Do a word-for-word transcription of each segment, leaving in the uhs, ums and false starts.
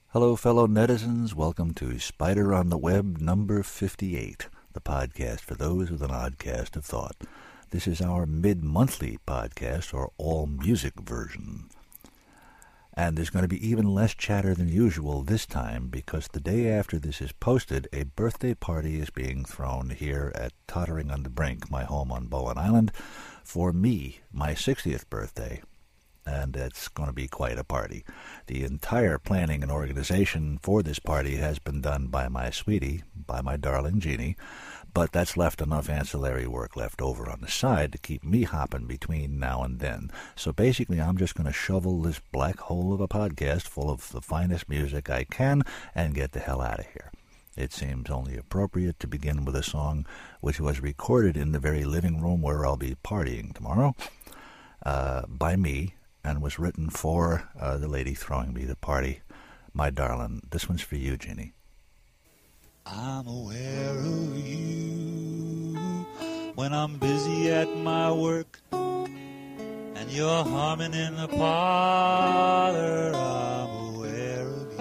Hello, fellow netizens. Welcome to Spider on the Web number fifty-eight, the podcast for those with an odd cast of thought. This is our mid-monthly podcast, or all-music version. And there's going to be even less chatter than usual this time, because the day after this is posted, a birthday party is being thrown here at Tottering-on-the-Brink, my home on Bowen Island, for me, my sixtieth birthday. And it's going to be quite a party. The entire planning and organization for this party has been done by my sweetie, by my darling Jeannie, but that's left enough ancillary work left over on the side to keep me hopping between now and then. So basically, I'm just going to shovel this black hole of a podcast full of the finest music I can and get the hell out of here. It seems only appropriate to begin with a song which was recorded in the very living room where I'll be partying tomorrow, uh, by me, and was written for uh, the lady throwing me the party, my darling. This one's for you, Jeannie. I'm aware of you when I'm busy at my work and you're humming in the parlor. I'm aware of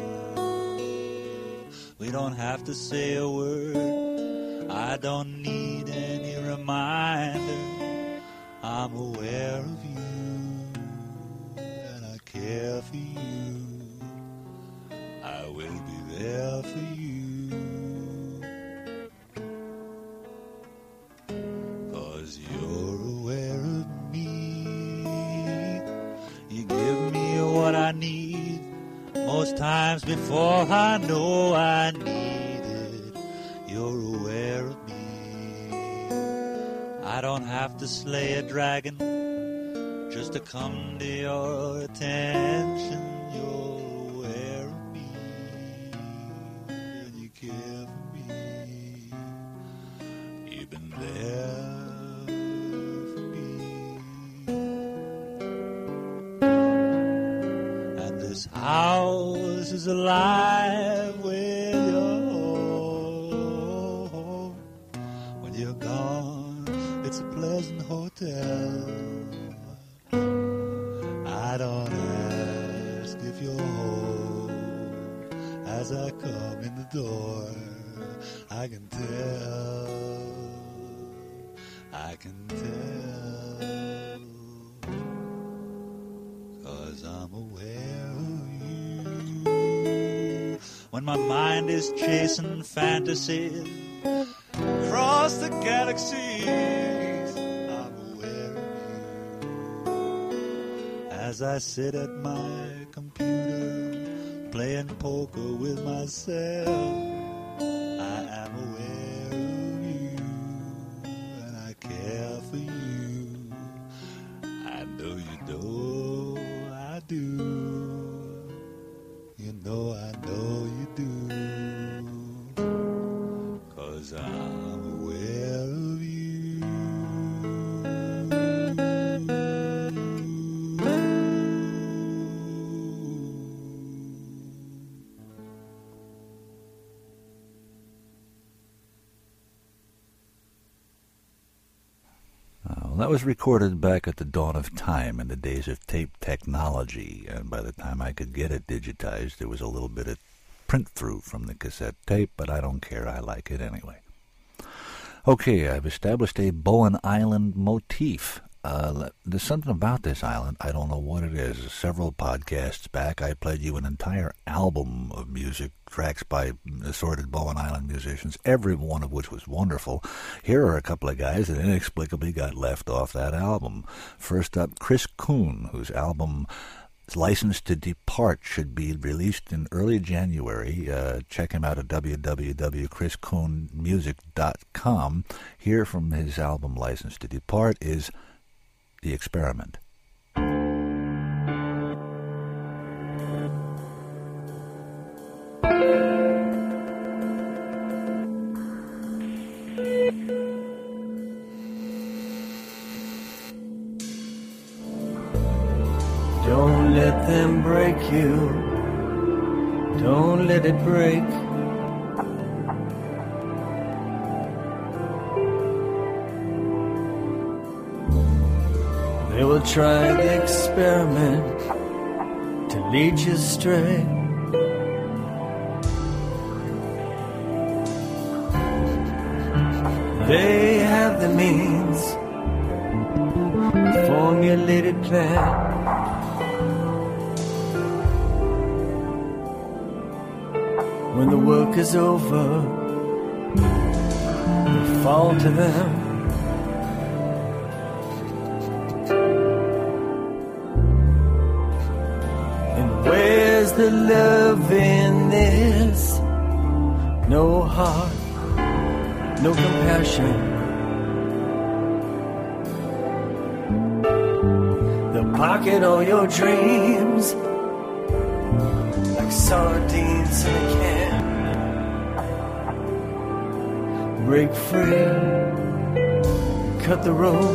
you. We don't have to say a word. I don't need any reminder. I'm aware of you. Care for you, I will be there for you, 'cause you're aware of me. You give me what I need, most times before I know I need it. You're aware of me. I don't have to slay a dragon just to come to your attention. You're aware of me, and you care for me. You've been there for me. And this house is alive with your home. When you're gone, it's a pleasant hotel. I don't ask if you're home. As I come in the door, I can tell, I can tell, 'cause I'm aware of you. When my mind is chasing fantasies across the galaxies, as I sit at my computer playing poker with myself, I am aware of you, and I care for you. I know you know I do. You know I know you do, 'cause I'm aware of you. That was recorded back at the dawn of time in the days of tape technology, and by the time I could get it digitized, there was a little bit of print-through from the cassette tape, but I don't care. I like it anyway. Okay, I've established a Bowen Island motif. Uh, there's something about this island. I don't know what it is. Several podcasts back, I played you an entire album of music, tracks by assorted Bowen Island musicians, every one of which was wonderful. Here are a couple of guys that inexplicably got left off that album. First up, Chris Kuhn, whose album License to Depart should be released in early January. Uh, check him out at w w w dot chris kuhn music dot com. Here from his album License to Depart is The Experiment. Don't let them break you. Don't let it break. They will try the experiment to lead you astray. They have the means, formulated plan. When the work is over, we fall to them. And where's the love in this? No heart, no compassion. They'll pocket all your dreams like sardines in a can. Break free, cut the rope,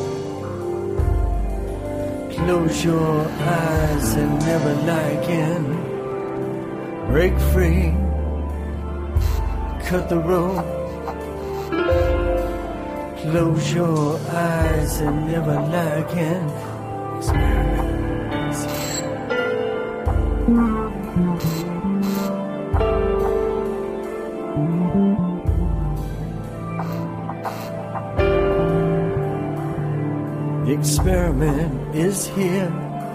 close your eyes and never lie again. Break free, cut the rope, close your eyes and never lie again. The experiment is here.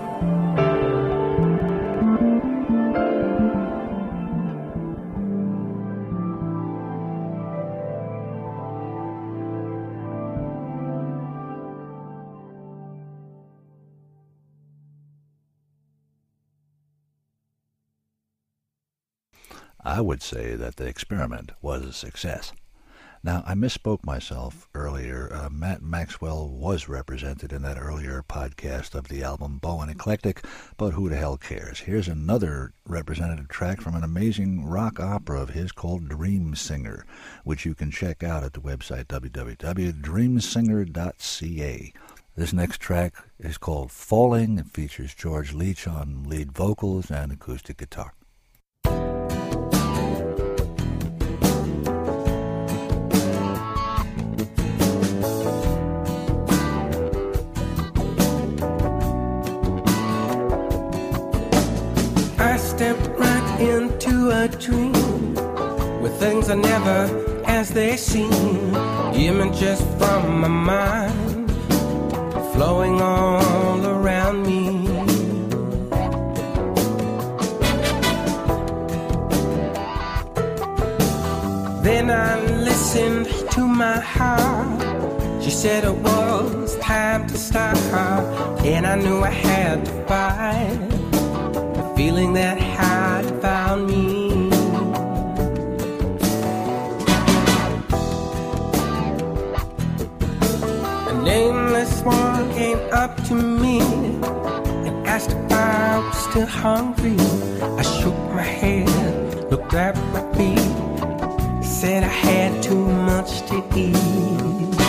I would say that the experiment was a success. Now, I misspoke myself earlier. Uh, Matt Maxwell was represented in that earlier podcast of the album Bowen Eclectic, but who the hell cares? Here's another representative track from an amazing rock opera of his called Dream Singer, which you can check out at the website w w w dot dream singer dot c a. This next track is called Falling. It features George Leach on lead vocals and acoustic guitar. Step right into a dream where things are never as they seem. Images from my mind flowing all around me. Then I listened to my heart. She said it was time to start, and I knew I had to fight feeling that had found me. A nameless one came up to me and asked if I was still hungry. I shook my head, looked at my feet, said I had too much to eat.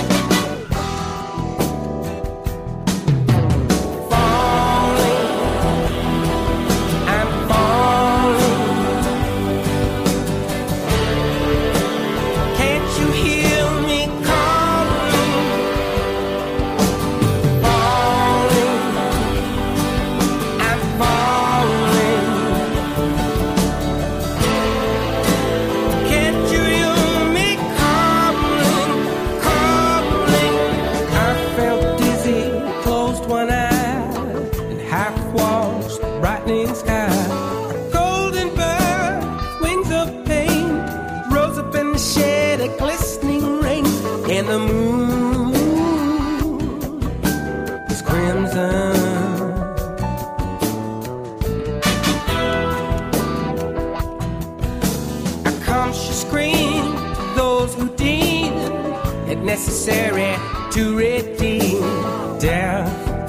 Necessary to redeem death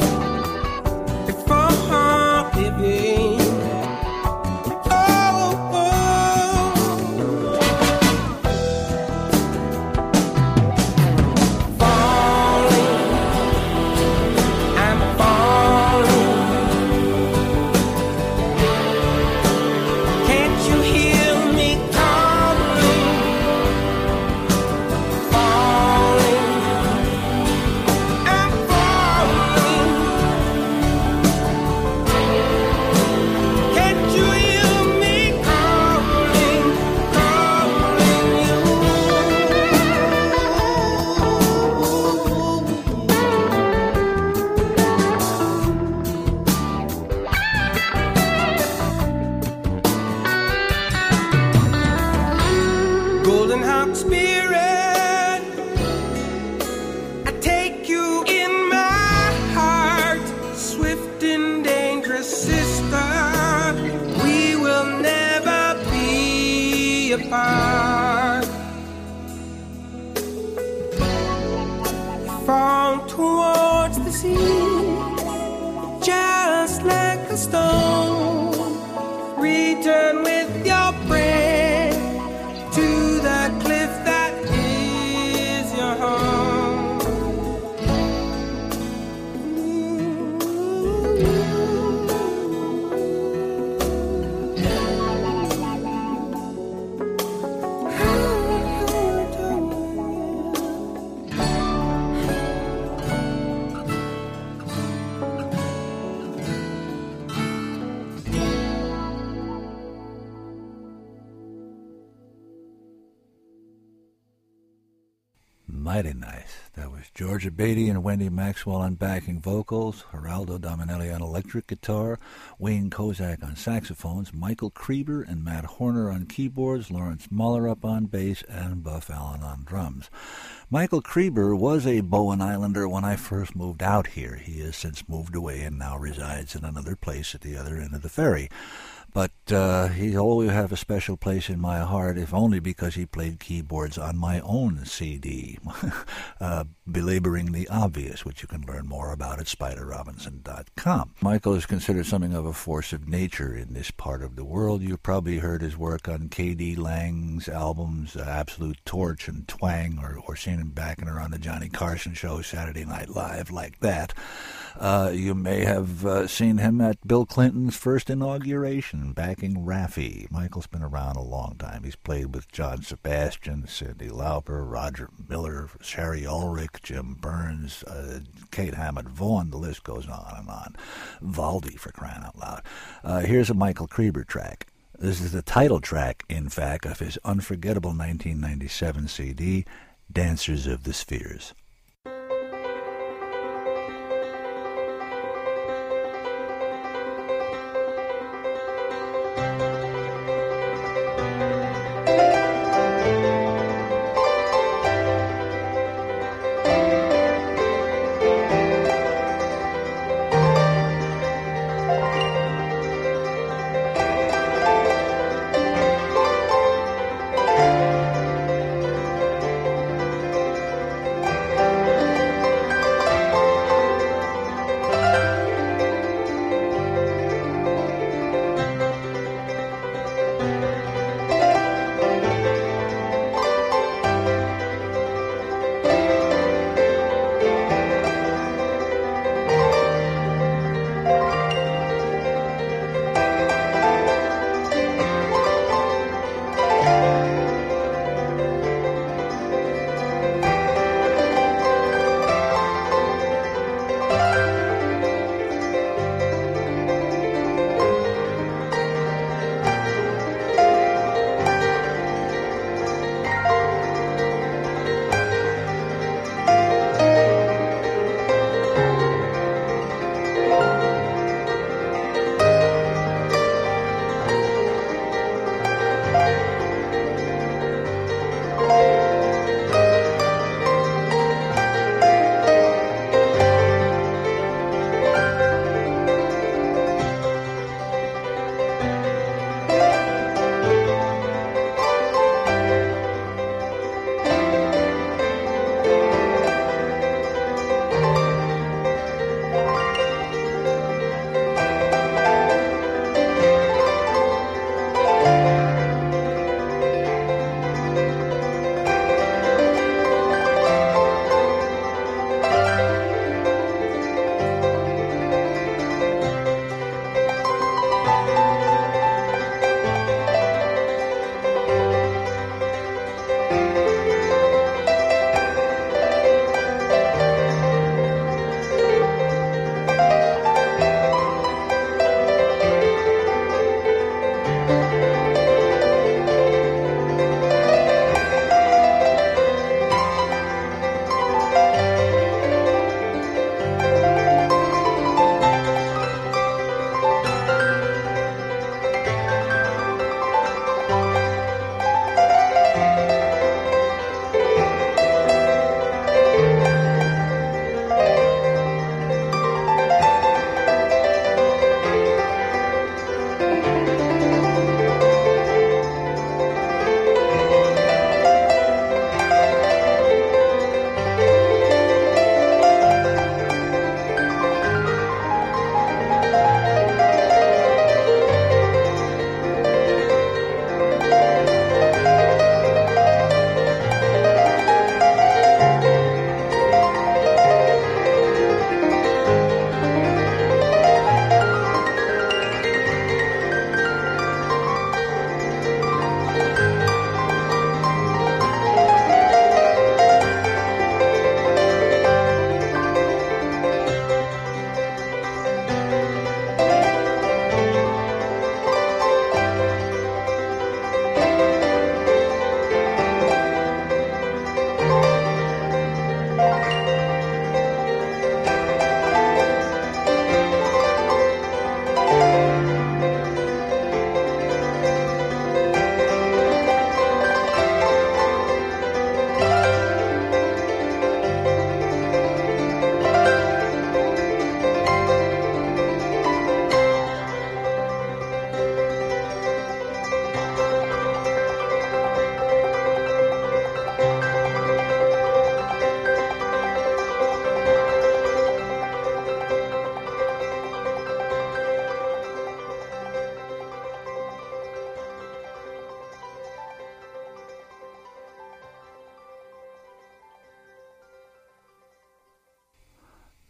before living. Oh, oh. Falling, I'm falling. Can't you hear me calling? Falling, I'm falling. apart. Fall towards the sea, just like a stone. Return with your friend to the cliff that is your home. Mighty nice. That was Georgia Beatty and Wendy Maxwell on backing vocals, Geraldo Dominelli on electric guitar, Wayne Kozak on saxophones, Michael Creeber and Matt Horner on keyboards, Lawrence Muller up on bass, and Buff Allen on drums. Michael Creeber was a Bowen Islander when I first moved out here. He has since moved away and now resides in another place at the other end of the ferry. But uh, he'll always have a special place in my heart, if only because he played keyboards on my own C D, uh, Belaboring the Obvious, which you can learn more about at Spider Robinson dot com. Michael is considered something of a force of nature in this part of the world. You've probably heard his work on K D Lang's albums, uh, Absolute Torch and Twang, or, or seen him backing her on the Johnny Carson show, Saturday Night Live, like that. Uh, you may have uh, seen him at Bill Clinton's first inauguration, backing Raffi. Michael's been around a long time. He's played with John Sebastian, Cyndi Lauper, Roger Miller, Sherry Ulrich, Jim Burns, uh, Kate Hammond Vaughan. The list goes on and on. Valdi, for crying out loud. Uh, here's a Michael Creeber track. This is the title track, in fact, of his unforgettable nineteen ninety-seven C D, Dancers of the Spheres. Thank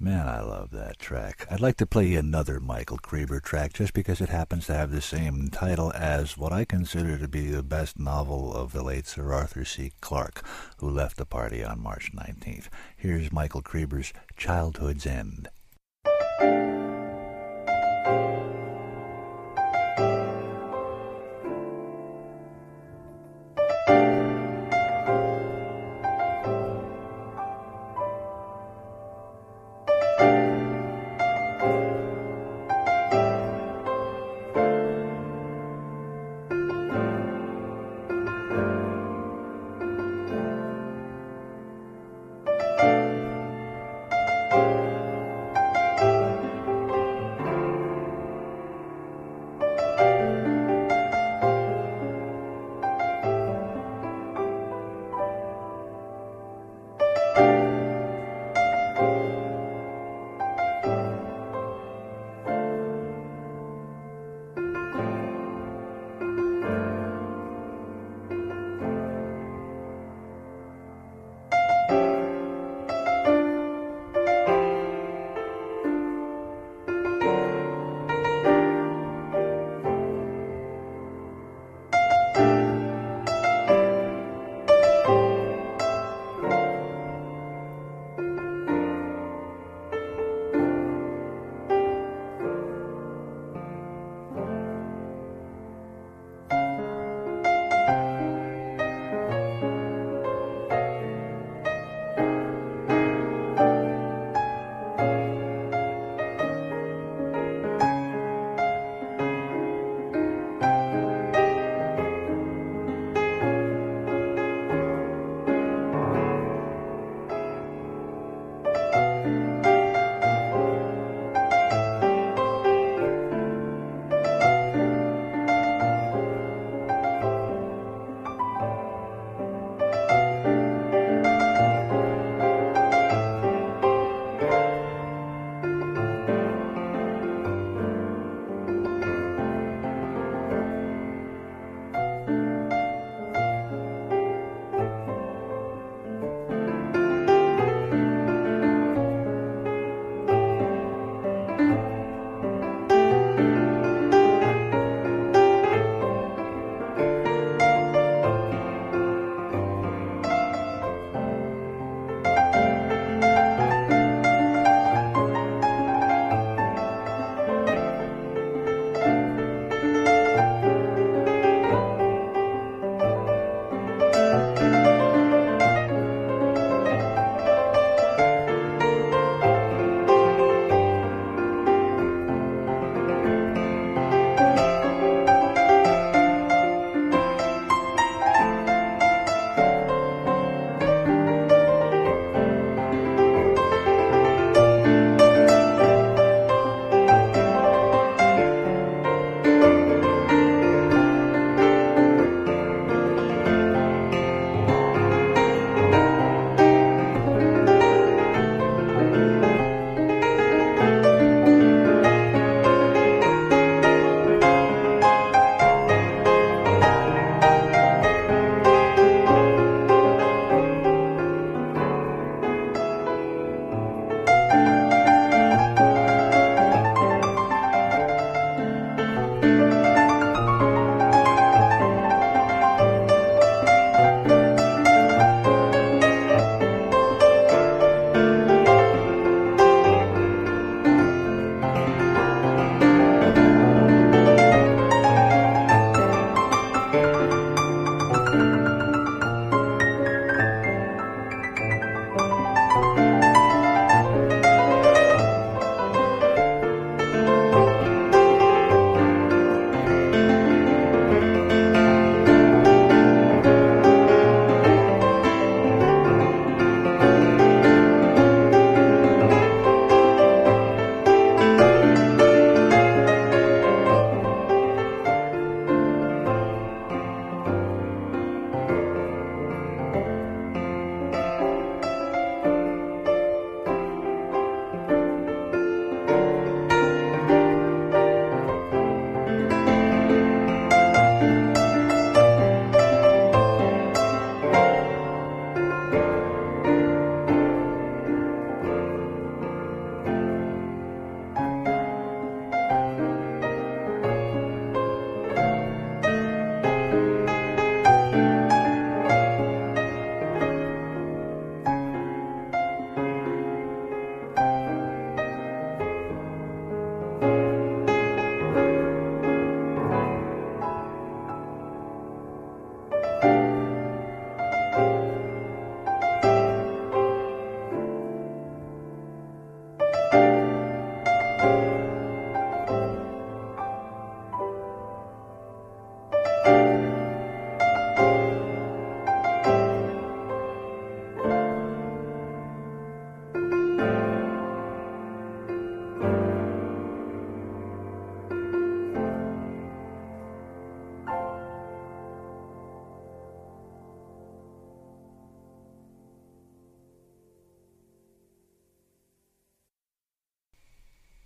Man, I love that track. I'd like to play you another Michael Creber track just because it happens to have the same title as what I consider to be the best novel of the late Sir Arthur C. Clarke, who left the party on March nineteenth. Here's Michael Creber's Childhood's End.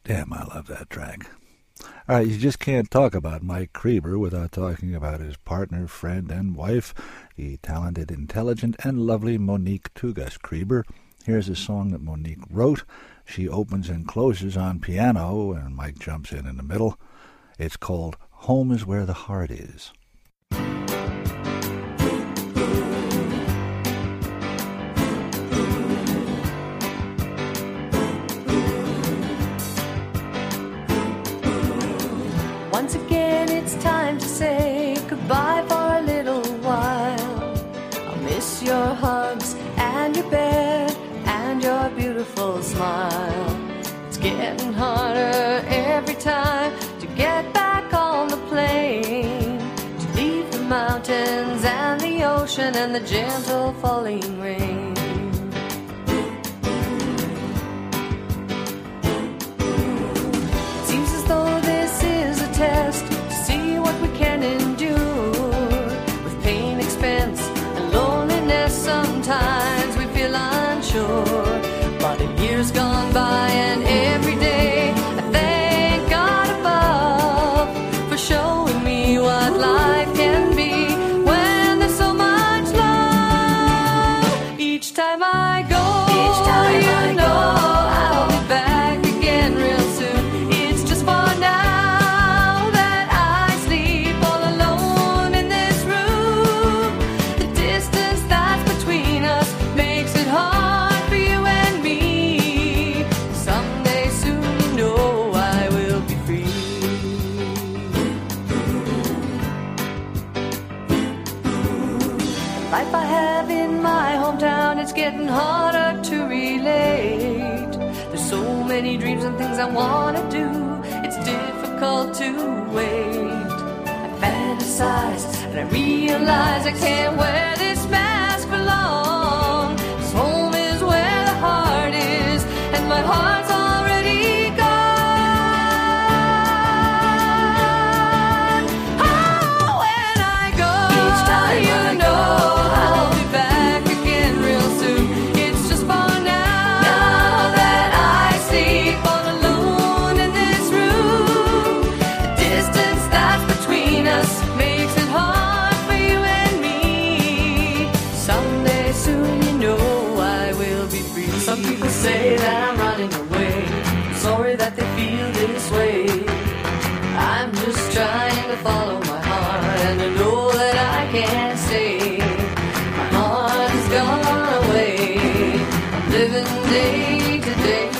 Damn, I love that track. All right, you just can't talk about Mike Creber without talking about his partner, friend, and wife, the talented, intelligent, and lovely Monique Tugas Creber. Here's a song that Monique wrote. She opens and closes on piano, and Mike jumps in in the middle. It's called Home is Where the Heart Is. Once again it's time to say goodbye for a little while. I'll miss your hugs and your bed and your beautiful smile. It's getting harder every time to get back on the plane, to leave the mountains and the ocean and the gentle falling rain. Seems as though this is a test to see what we can endure. With pain, expense, and loneliness, sometimes we feel unsure. But in years gone by and every day, I thank God above for showing me what life can be when there's so much love. Each time I go, each time you I know go, I'll be back again real soon. It's just for now that I sleep all alone in this room. The distance that's between us makes it hard for you and me. Someday soon you know I will be free. The life I have in my hometown, it's getting harder to relate. There's so many dreams and things I want to do, it's difficult to wait. I fantasize and I realize I can't wear this mask for long. 'Cause home is where the heart is, and my heart's already gone. Oh, when I go, each time you know I'll be back again real soon. It's just for now, now that I sleep all alone in this room. The distance that's between us makes it hard for you and me. Someday soon you know I will be free. Some people say that I'm running away. Sorry that they feel this way. I'm just trying to follow my heart, and I know that I can't stay. My heart has gone away. I'm living day to day.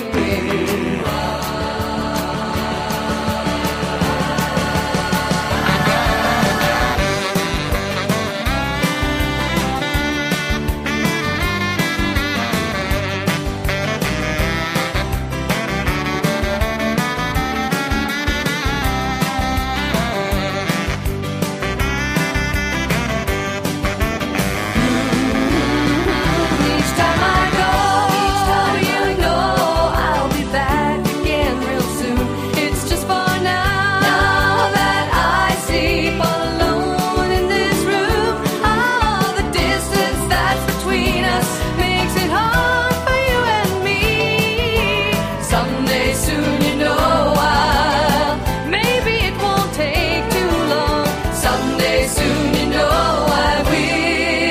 Each time I go, each time you know I'll be back again real soon. It's just for now, now that I sleep all alone in this room. Oh, the distance that's between us makes it hard for you and me. Someday soon you know I'll, maybe it won't take too long. Someday soon you know I will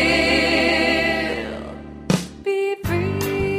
be free.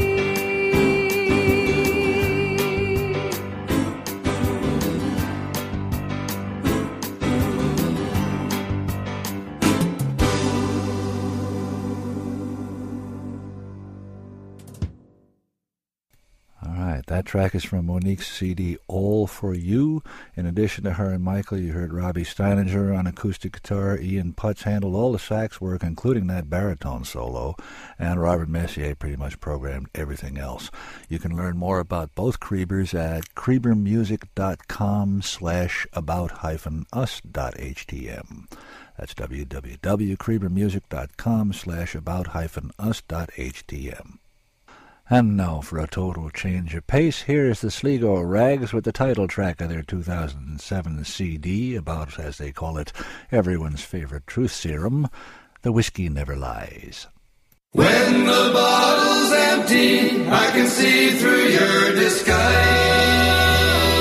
All right, that track is from Monique's C D, All For You. In addition to her and Michael, you heard Robbie Steininger on acoustic guitar. Ian Putz handled all the sax work, including that baritone solo, and Robert Messier pretty much programmed everything else. You can learn more about both Crebers at crebermusic.com slash about hyphen us dot htm. That's www.crebermusic.com slash about hyphen us dot htm. And now for a total change of pace, here is the Sligo Rags with the title track of their two thousand seven C D about, as they call it, everyone's favorite truth serum, The Whiskey Never Lies. When the bottle's empty, I can see through your disguise.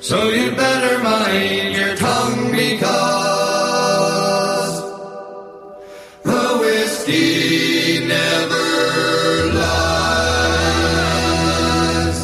So you better mind your tongue, because the whiskey never lies.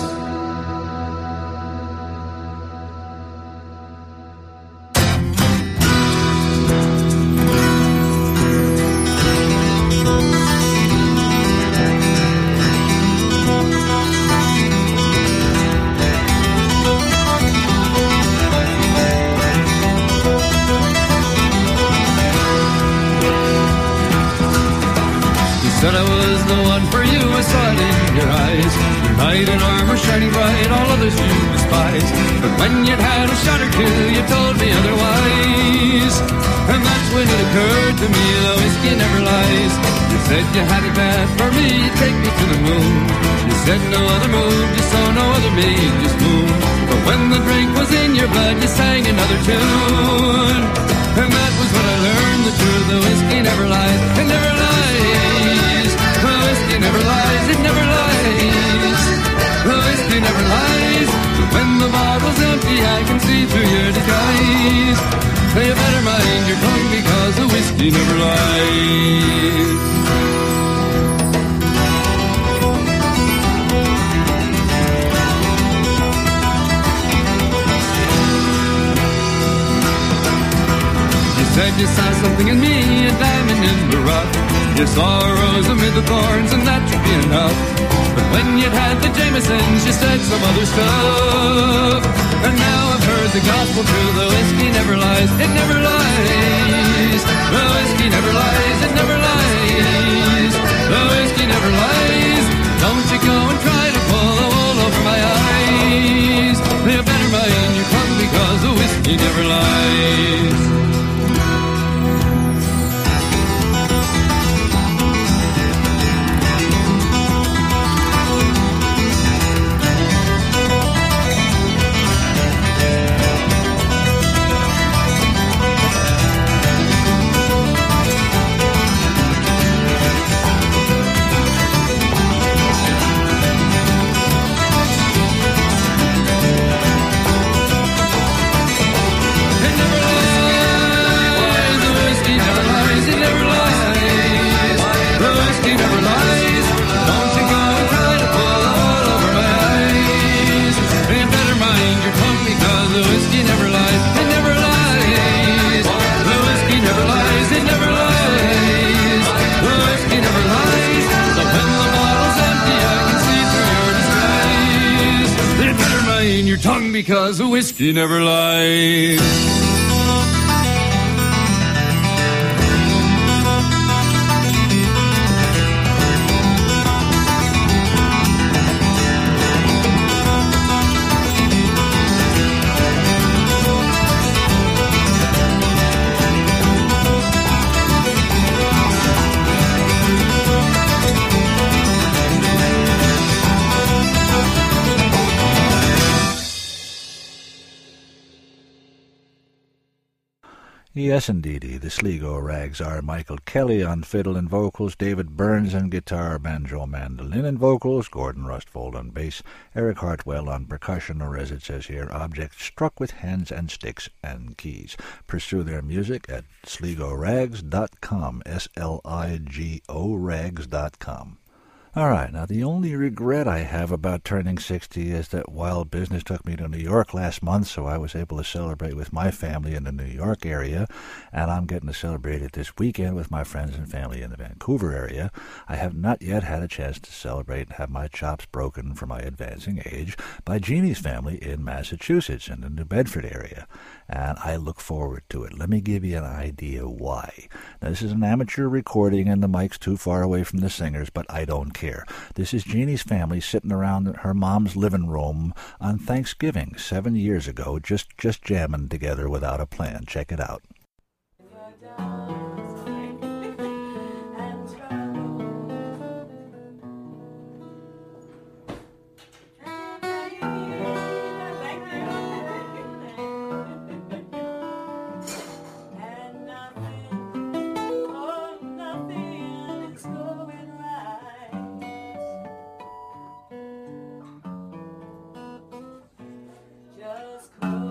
Said I was the one for you, I saw it in your eyes. Your knight in armor shining bright, all others you despise. But when you'd had a shot or two, you told me otherwise. And that's when it occurred to me, the whiskey never lies. You said you had it bad for me, you'd take me to the moon. You said no other move, you saw no other maid, just moon. But when the drink was in your blood, you sang another tune. And that was when I learned the truth, the whiskey never lies, it never lies. The whiskey never lies, it never lies. The whiskey never lies. But when the bottle's empty, I can see through your disguise. So you better mind your tongue, because the whiskey never lies. You said you saw something in me, a diamond in the rough. You saw a rose amid the thorns, and that should be enough. But when you'd had the Jamesons, you said some other stuff. And now I've heard the gospel true, the whiskey never lies, it never lies. The whiskey never lies, it never lies. The whiskey never lies. Don't you go and try to pull the wool over my eyes. You better mind your tongue, because the whiskey never lies. Because the whiskey never lies. Yes, indeedy, the Sligo Rags are Michael Kelly on fiddle and vocals, David Burns on guitar, banjo, mandolin and vocals, Gordon Rustfold on bass, Eric Hartwell on percussion, or as it says here, objects struck with hands and sticks and keys. Pursue their music at sligo rags dot com, S L I G O rags dot com. All right, now the only regret I have about turning sixty is that while business took me to New York last month, so I was able to celebrate with my family in the New York area, and I'm getting to celebrate it this weekend with my friends and family in the Vancouver area, I have not yet had a chance to celebrate and have my chops broken for my advancing age by Jeannie's family in Massachusetts, in the New Bedford area, and I look forward to it. Let me give you an idea why. Now, this is an amateur recording, and the mic's too far away from the singers, but I don't care. This is Jeannie's family sitting around her mom's living room on Thanksgiving seven years ago, just just jamming together without a plan. Check it out. Just call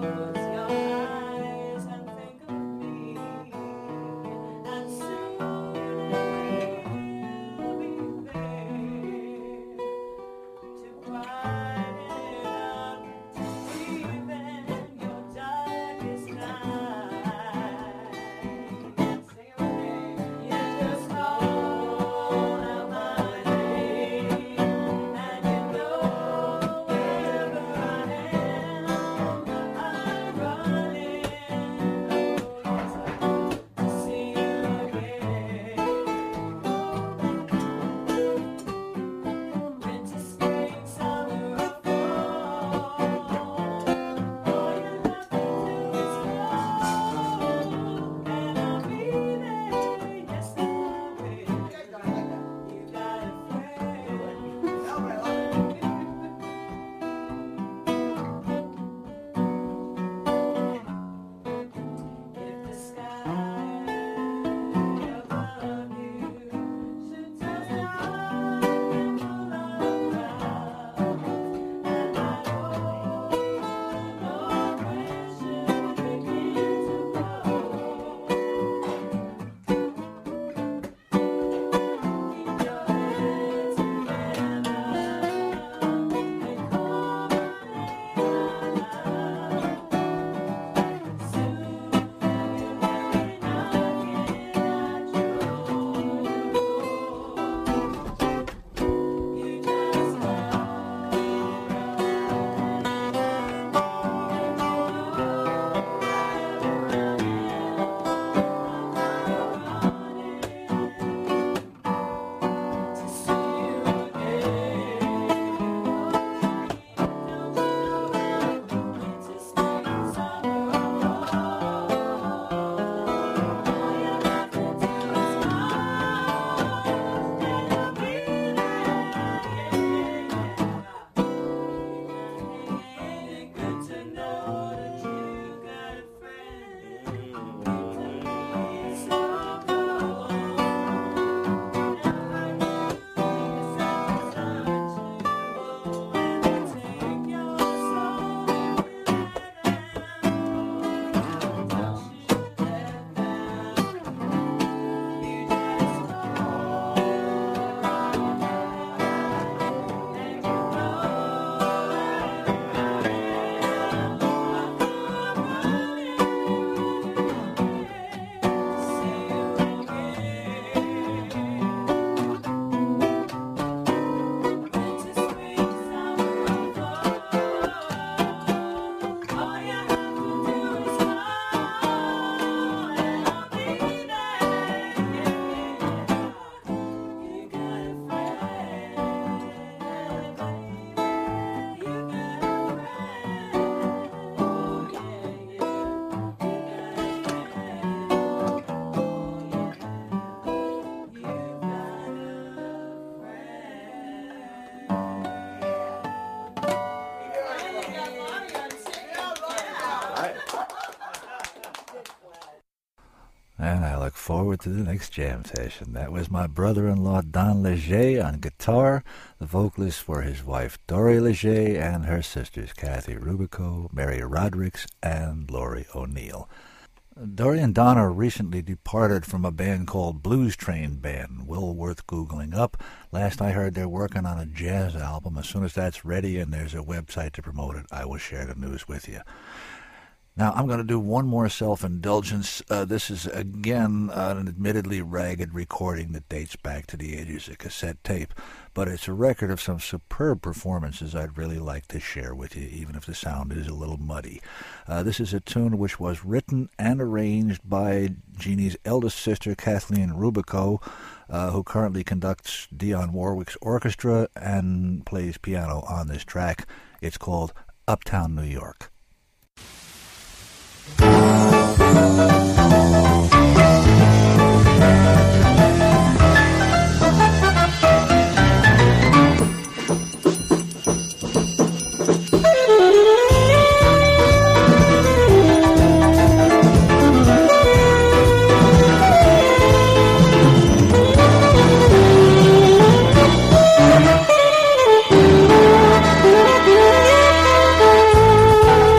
And I look forward to the next jam session. That was my brother-in-law Don Leger on guitar. The vocalists were his wife Dory Leger and her sisters Kathy Rubico, Mary Rodericks, and Lori O'Neill. Dory and Donna recently departed from a band called Blues Train Band, well worth Googling up. Last I heard, they're working on a jazz album. As soon as that's ready and there's a website to promote it, I will share the news with you. Now, I'm going to do one more self-indulgence. Uh, this is, again, uh, an admittedly ragged recording that dates back to the ages of cassette tape, but it's a record of some superb performances I'd really like to share with you, even if the sound is a little muddy. Uh, this is a tune which was written and arranged by Jeannie's eldest sister, Kathleen Rubico, uh, who currently conducts Dionne Warwick's orchestra and plays piano on this track. It's called Uptown New York. Thank you.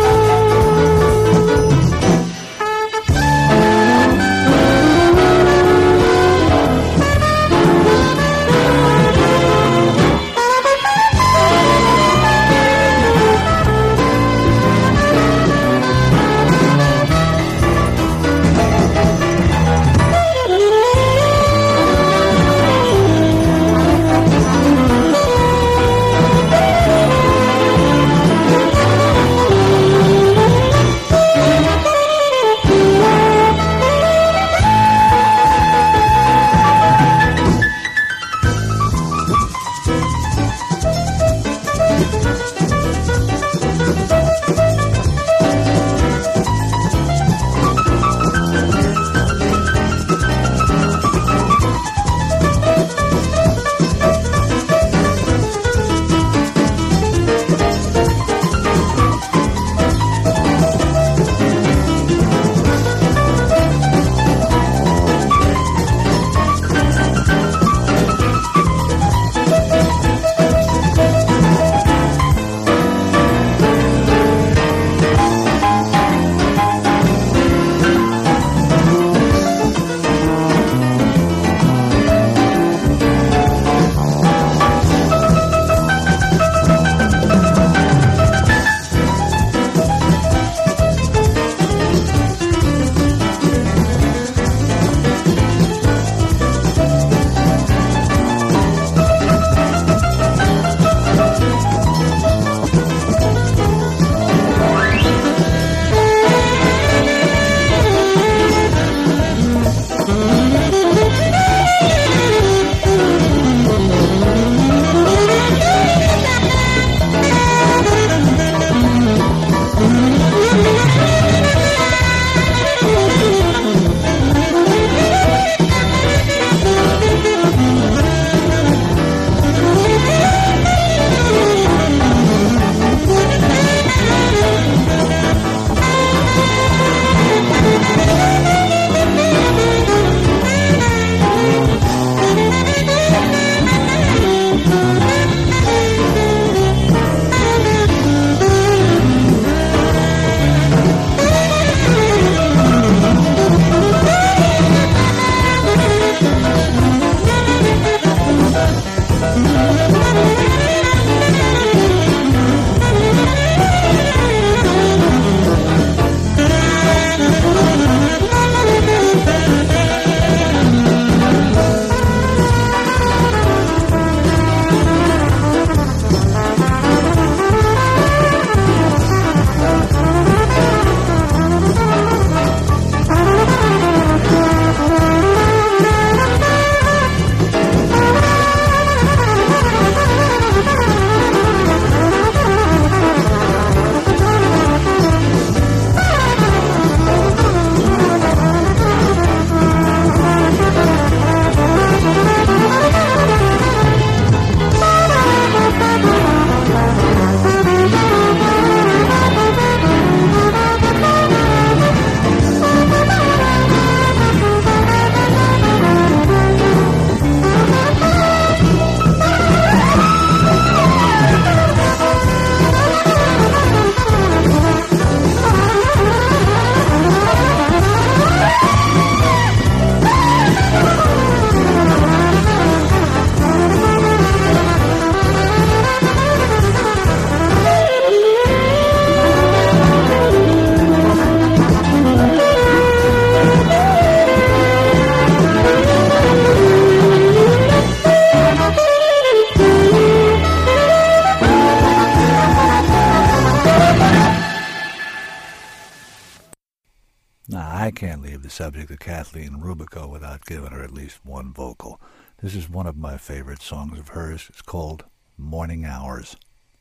Now, I can't leave the subject of Kathleen Rubico without giving her at least one vocal. This is one of my favorite songs of hers. It's called Morning Hours.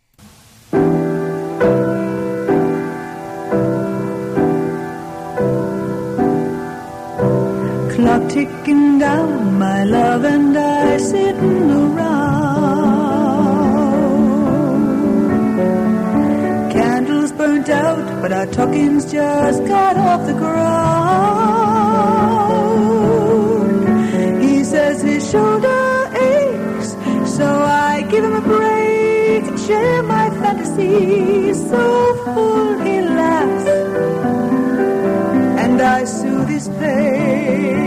Clock ticking down, my love and I sitting around. Candles burnt out, but our tuckings just got off the ground. He says his shoulder aches, so I give him a break and share my fantasies. So full he laughs, and I soothe his pain.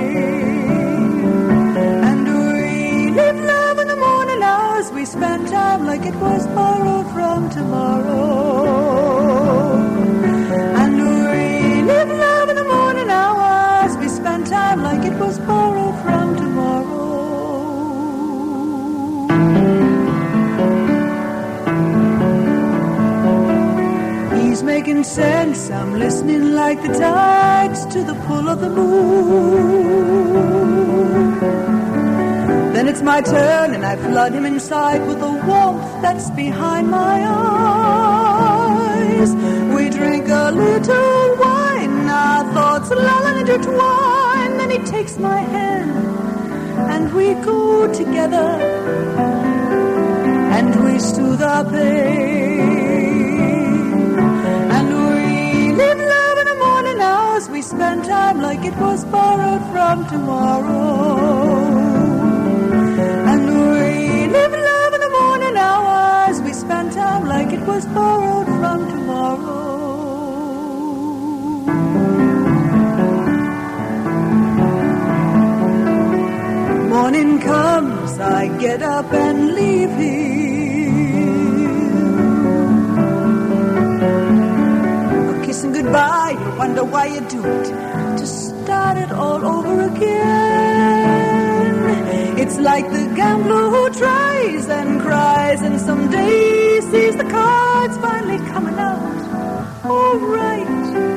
We spent time like it was borrowed from tomorrow. And we live love in the morning hours. We spent time like it was borrowed from tomorrow. He's making sense, I'm listening like the tides to the pull of the moon. Then it's my turn and I flood him inside with the warmth that's behind my eyes. We drink a little wine, our thoughts lull and intertwine. Then he takes my hand and we go together and we soothe our pain. And we live love in the morning hours. We spend time like it was borrowed from tomorrow. Like it was borrowed from tomorrow. Morning comes, I get up and leave him. A kiss and goodbye, you wonder why you do it, to start it all over again. It's like the gambler who tries and cries and someday sees the cards finally coming out all right,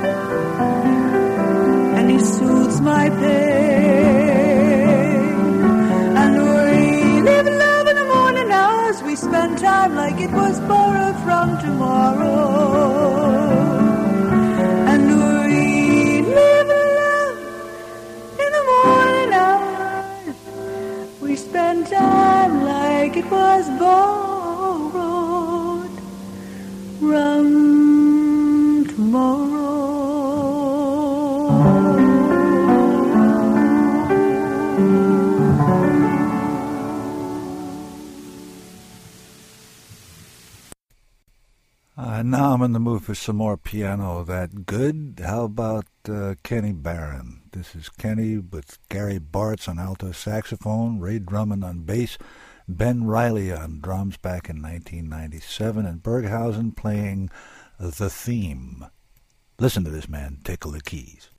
and he soothes my pain. And we live love in the morning hours. We spend time like it was borrowed from tomorrow. And we live love in the morning hours. We spend time like it was borrowed from tomorrow. Uh, now I'm in the mood for some more piano. That good? How about uh, Kenny Barron? This is Kenny with Gary Bartz on alto saxophone, Ray Drummond on bass, Ben Riley on drums back in nineteen ninety-seven, and Berghausen playing the theme. Listen to this man tickle the keys.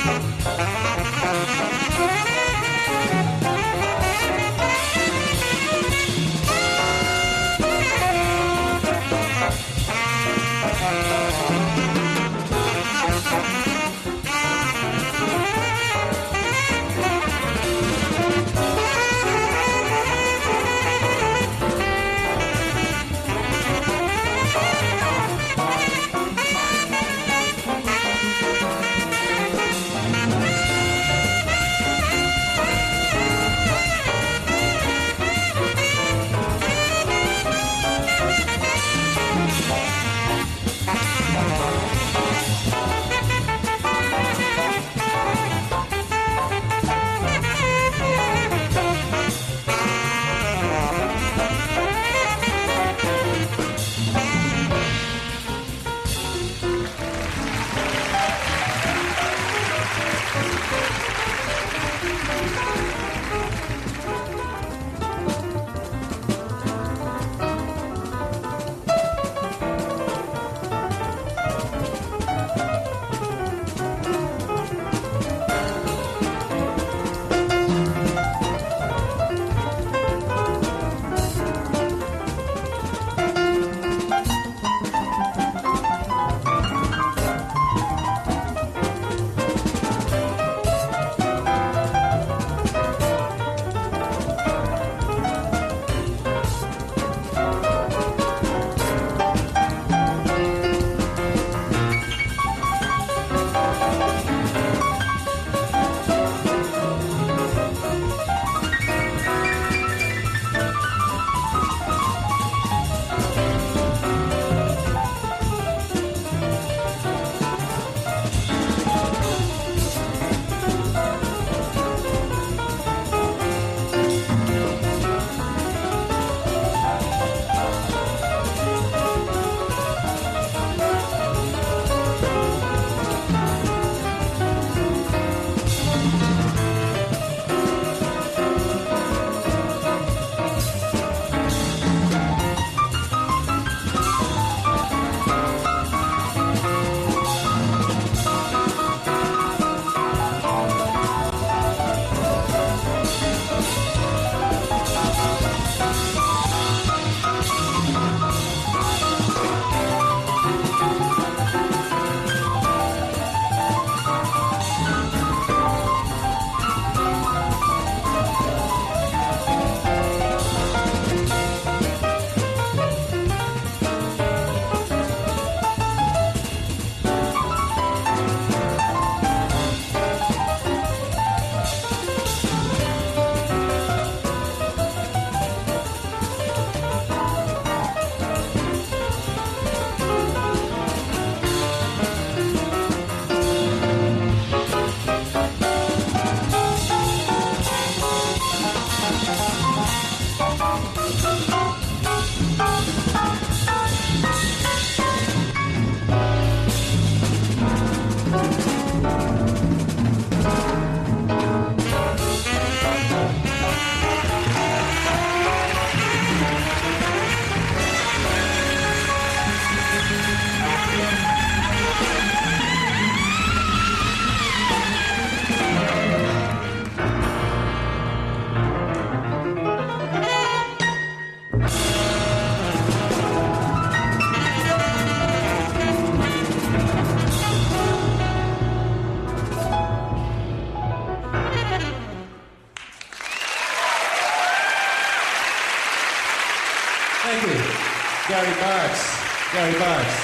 Thank you. Gary Bartz. Gary Bartz.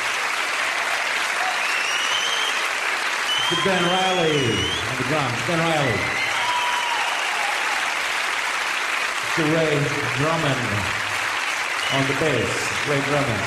To Ben Riley on the drums. Ben Riley. To Ray Drummond on the bass. Ray Drummond.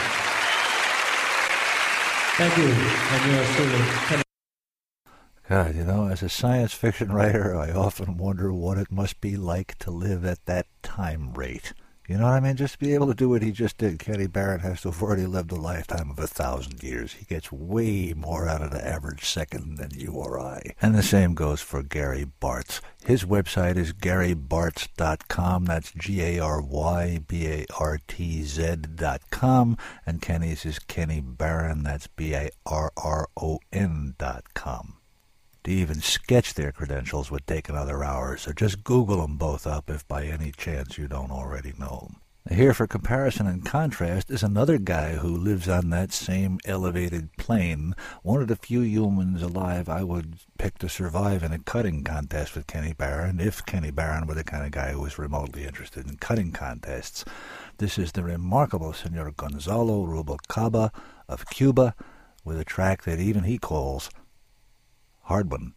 Thank you. And yours truly. God, you know, as a science fiction writer, I often wonder what it must be like to live at that time rate. You know what I mean? Just to be able to do what he just did. Kenny Barron has to have already lived a lifetime of a thousand years. He gets way more out of the average second than you or I. And the same goes for Gary Bartz. His website is gary bartz dot com. That's G A R Y B A R T Z dot com. And Kenny's is Kenny Barron. That's B A R R O N dot com. To even sketch their credentials would take another hour, so just Google them both up if by any chance you don't already know them. Here for comparison and contrast is another guy who lives on that same elevated plane, one of the few humans alive I would pick to survive in a cutting contest with Kenny Barron, if Kenny Barron were the kind of guy who was remotely interested in cutting contests. This is the remarkable Senor Gonzalo Rubalcaba of Cuba, with a track that even he calls Hard One.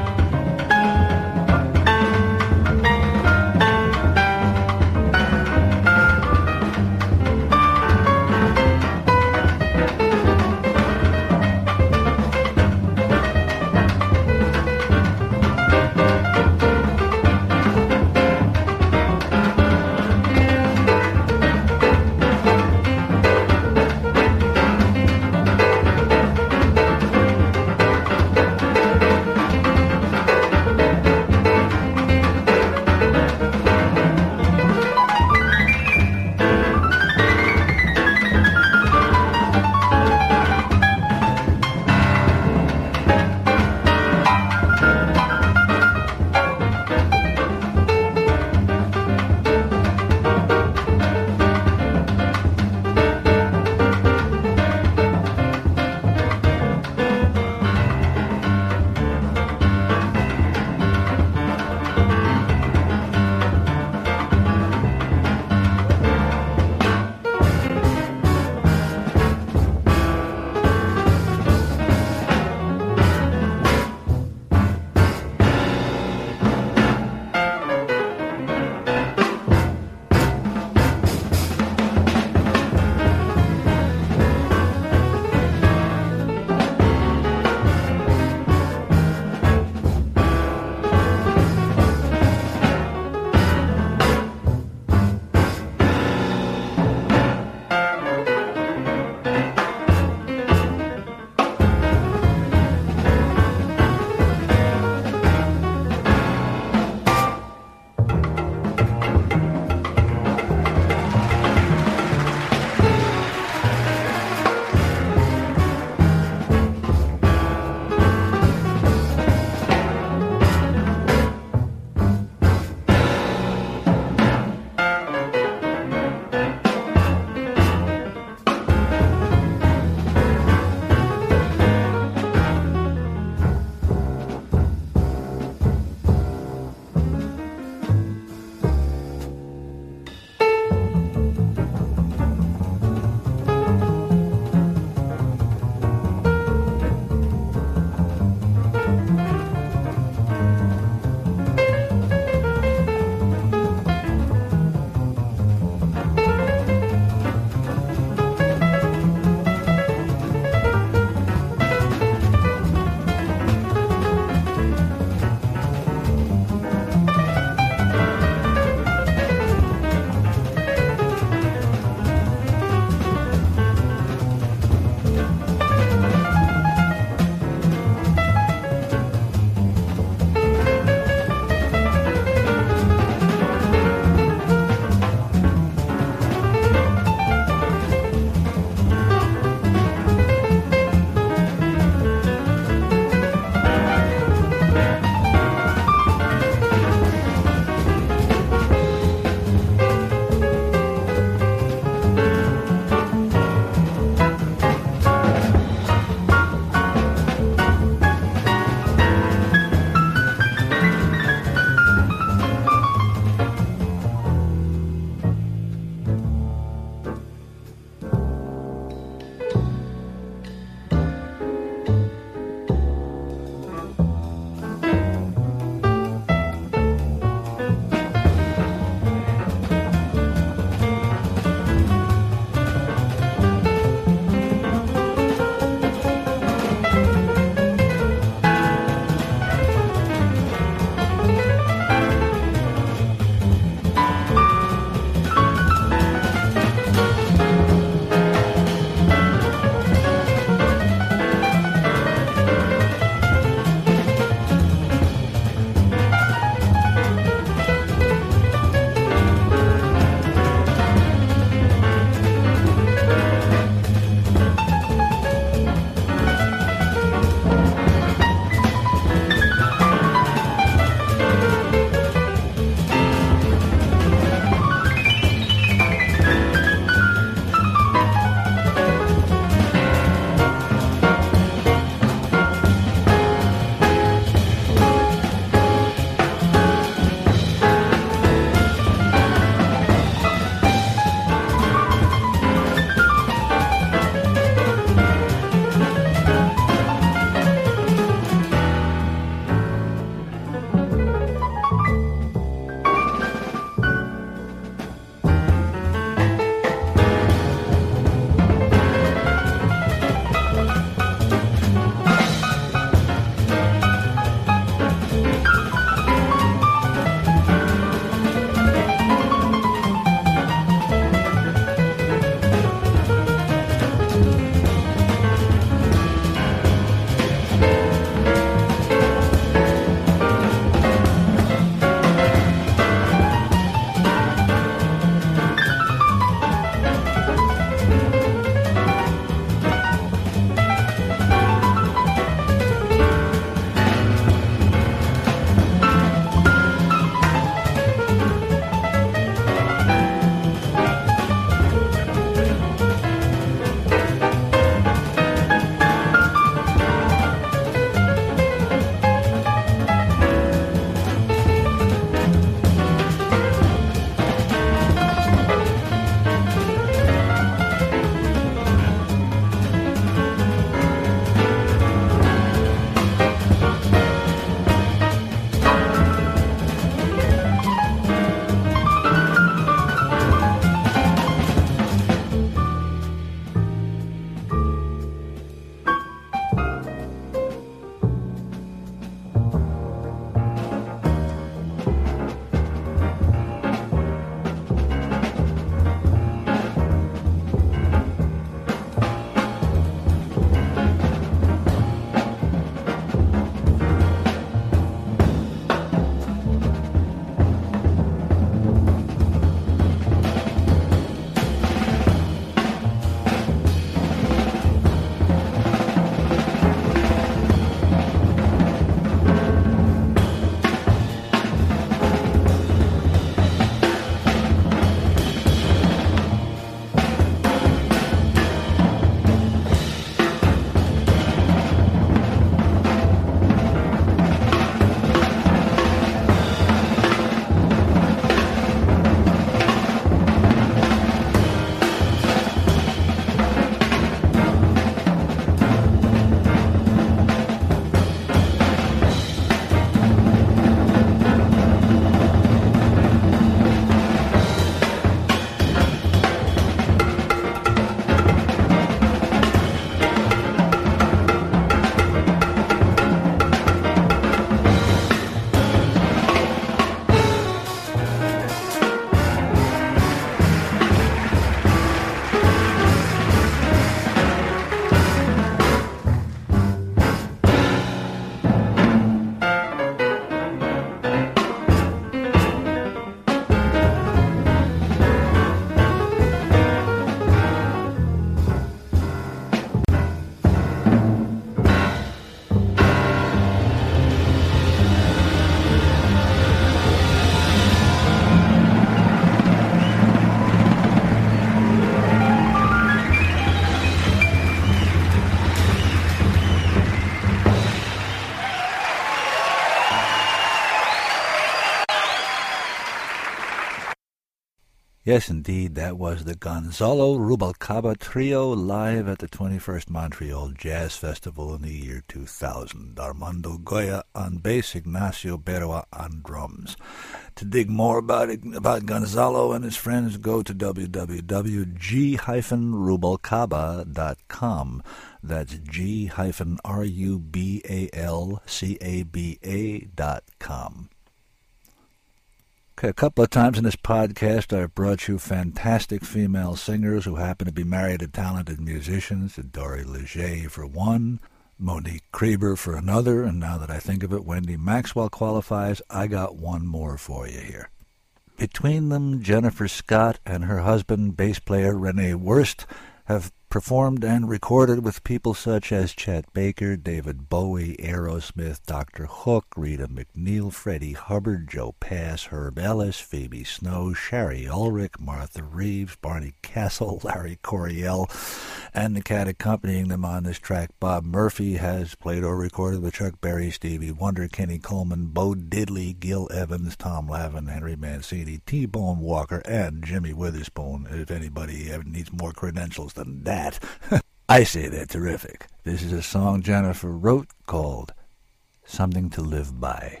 Yes, indeed, that was the Gonzalo Rubalcaba Trio live at the twenty-first Montreal Jazz Festival in the year two thousand. Armando Goya on bass, Ignacio Berroa on drums. To dig more about it, about Gonzalo and his friends, go to w w w dot g dash rubalcaba dot com. That's G R U B A L C A B A dot com. Okay, a couple of times in this podcast, I've brought you fantastic female singers who happen to be married to talented musicians. Dori Leger for one, Monique Creber for another, and now that I think of it, Wendy Maxwell qualifies. I got one more for you here. Between them, Jennifer Scott and her husband, bass player Renee Wurst, have performed and recorded with people such as Chet Baker, David Bowie, Aerosmith, Doctor Hook, Rita McNeil, Freddie Hubbard, Joe Pass, Herb Ellis, Phoebe Snow, Sherry Ulrich, Martha Reeves, Barney Castle, Larry Coryell, and the cat accompanying them on this track, Bob Murphy, has played or recorded with Chuck Berry, Stevie Wonder, Kenny Coleman, Bo Diddley, Gil Evans, Tom Lavin, Henry Mancini, T-Bone Walker, and Jimmy Witherspoon, if anybody needs more credentials than that. I say they're terrific. This is a song Jennifer wrote called Something to Live By.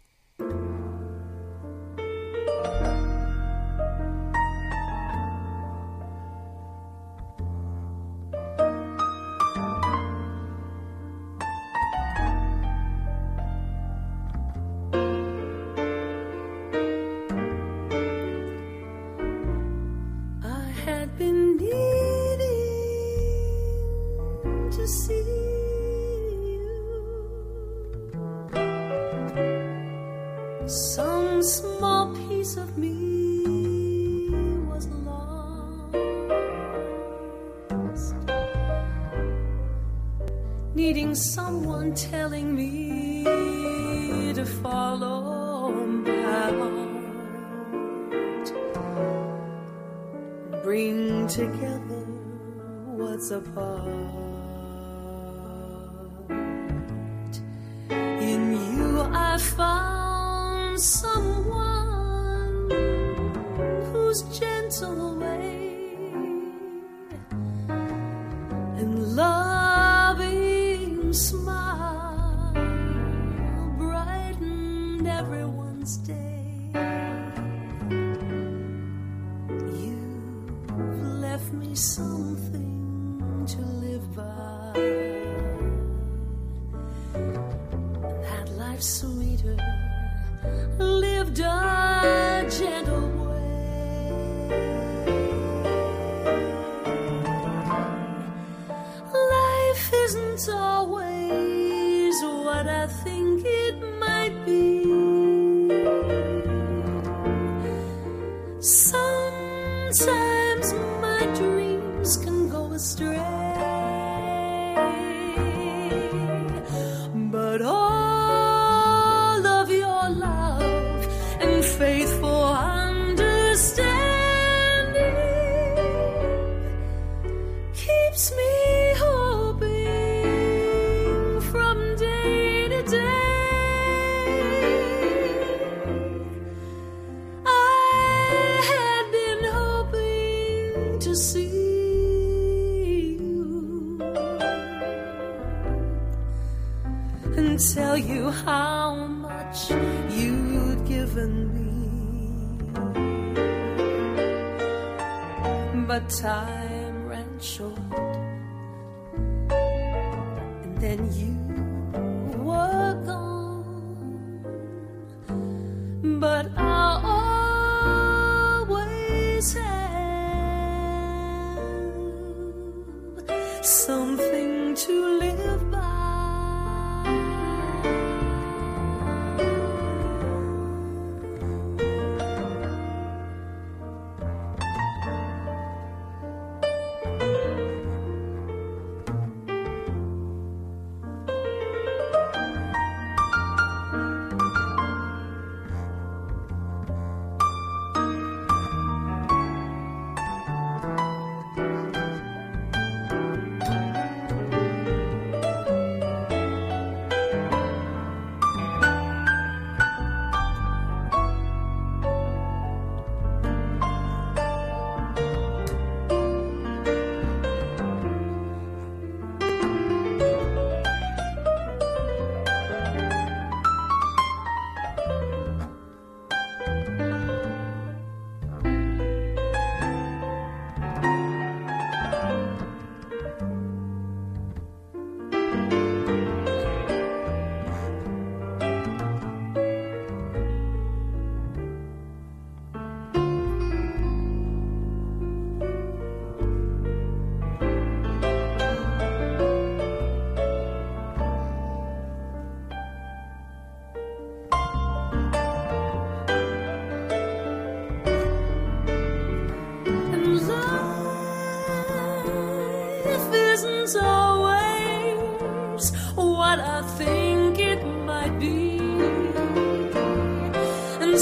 I had been to see you. Some small piece of me was lost, needing someone telling me to follow my heart, bring together what's apart. In you I found someone whose gentle way and loving smile brightened everyone's day. You've left me something to live by, that life's sweeter lived a gentle way. Life isn't always what I think it might be. Sometimes my dreams can go astray, but all of your love and faithful understanding keeps me hoping from day to day. I had been hoping to see you and tell you how much you'd given me, but time ran short, and then you were gone. But I'll always have something to live by.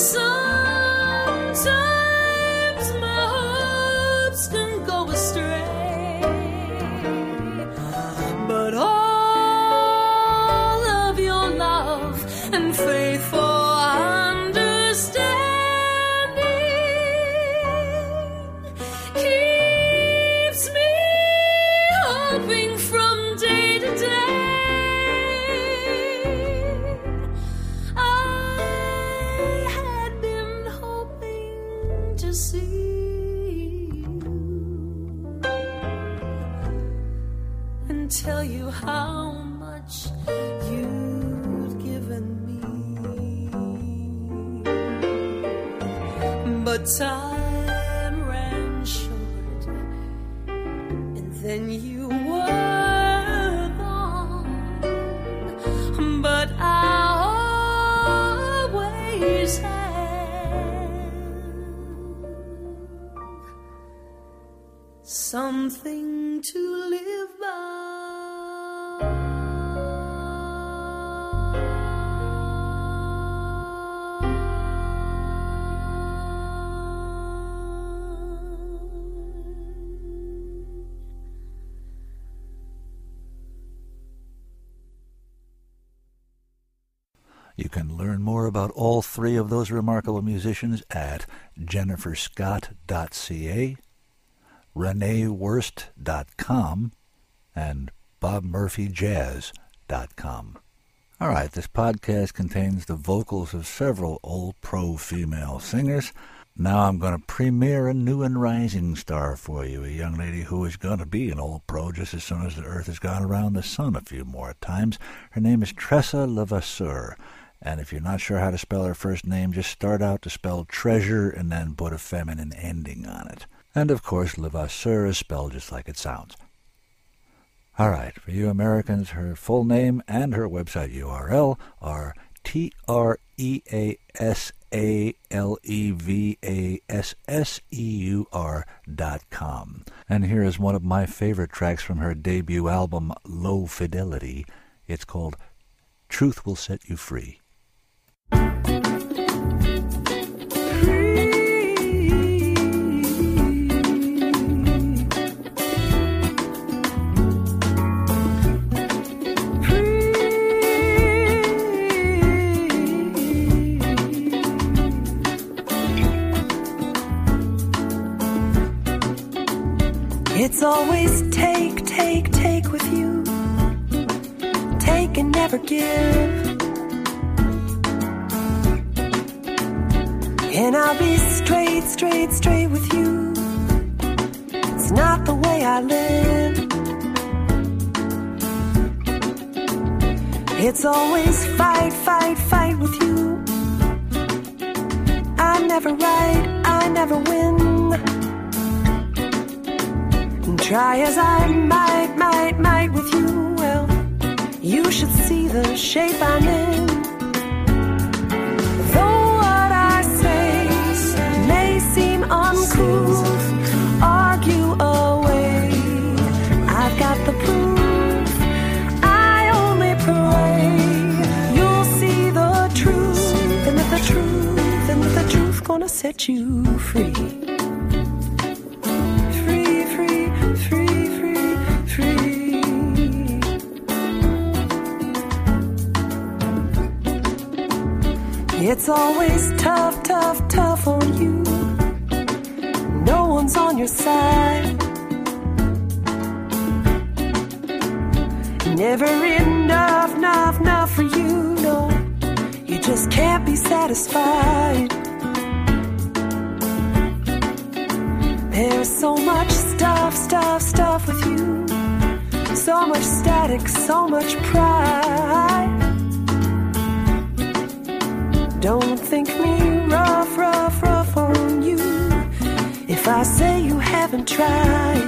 Sometimes my hopes can go astray, but all of your love and faithful understanding keeps me hoping from day to day. I had been hoping to see you and tell you how much you'd given me, but time ran short, and then you were gone, but I always have something to live by. You can learn more about all three of those remarkable musicians at jennifer scott dot c a, renee wurst dot com, and bob murphy jazz dot com. All right, this podcast contains the vocals of several old pro female singers. Now I'm going to premiere a new and rising star for you, a young lady who is going to be an old pro just as soon as the earth has gone around the sun a few more times. Her name is Tressa Levasseur. And if you're not sure how to spell her first name, just start out to spell treasure and then put a feminine ending on it. And of course, Levasseur is spelled just like it sounds. All right, for you Americans, her full name and her website U R L are T R E A S A L E V A S S E U R dot com. And here is one of my favorite tracks from her debut album, Low Fidelity. It's called Truth Will Set You Free. It's always take, take, take with you. Take and never give. And I'll be straight, straight, straight with you. It's not the way I live. It's always fight, fight, fight with you. I never write, I never win. And try as I might, might, might with you. Well, you should see the shape I'm in. Though what I say may seem uncool, argue away. I've got the proof, I only pray you'll see the truth, and that the truth, and that the truth gonna set you free. Free, free, free, free, free. It's always tough, tough, tough on you. No one's on your side. Never enough, enough, enough for you, no. You just can't be satisfied. There's so much stuff, stuff, stuff with you. So much static, so much pride. Don't think me rough, rough, rough on you if I say you haven't tried.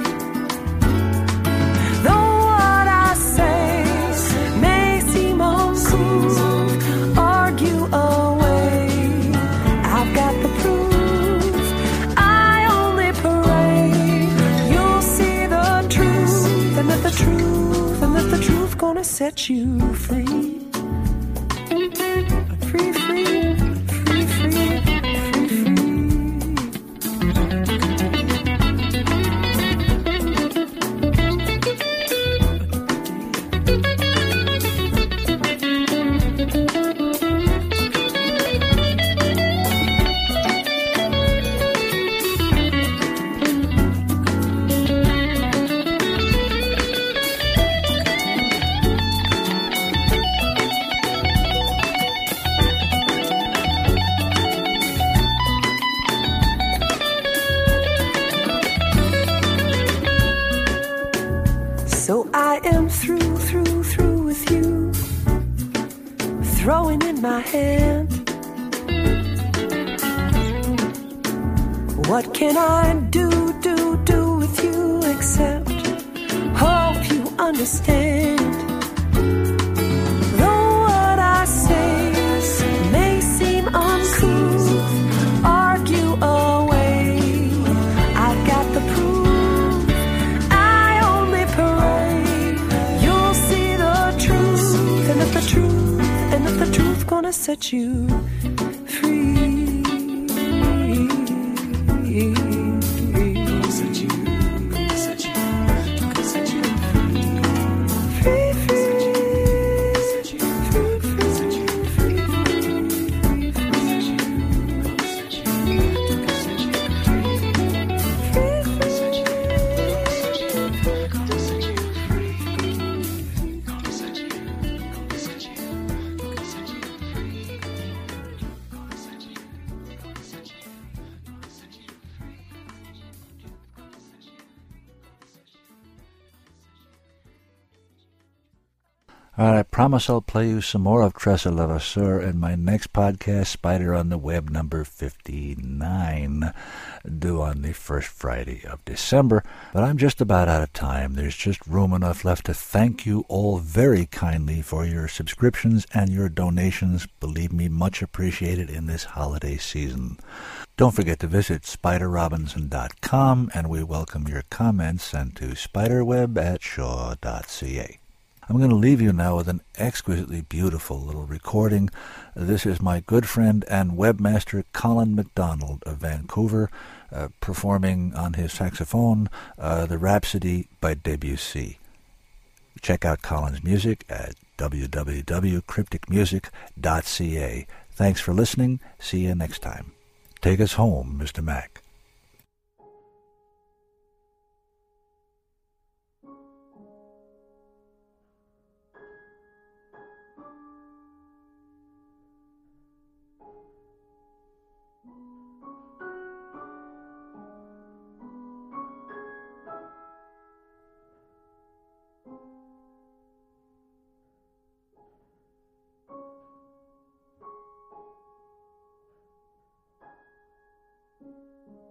Though what I say may seem uncool, argue away. I've got the proof, I only parade. You'll see the truth, and that the truth, and that the truth gonna set you free. Free, free, free, free. my hand. What can I do, do, do with you except hope you understand? Though what I say may seem uncouth, argue away, I've got the proof. I only parade, you'll see the truth. And if the truth, and if the truth gonna set you free. All right, I promise I'll play you some more of Tressa Levasseur in my next podcast, Spider on the Web number fifty-nine, due on the first Friday of December. But I'm just about out of time. There's just room enough left to thank you all very kindly for your subscriptions and your donations. Believe me, much appreciated in this holiday season. Don't forget to visit spider robinson dot com, and we welcome your comments sent to spiderweb at shaw dot c a. I'm going to leave you now with an exquisitely beautiful little recording. This is my good friend and webmaster Colin MacDonald of Vancouver, uh, performing on his saxophone uh, the Rhapsody by Debussy. Check out Colin's music at w w w dot cryptic music dot c a. Thanks for listening. See you next time. Take us home, Mister Mac. Thank you.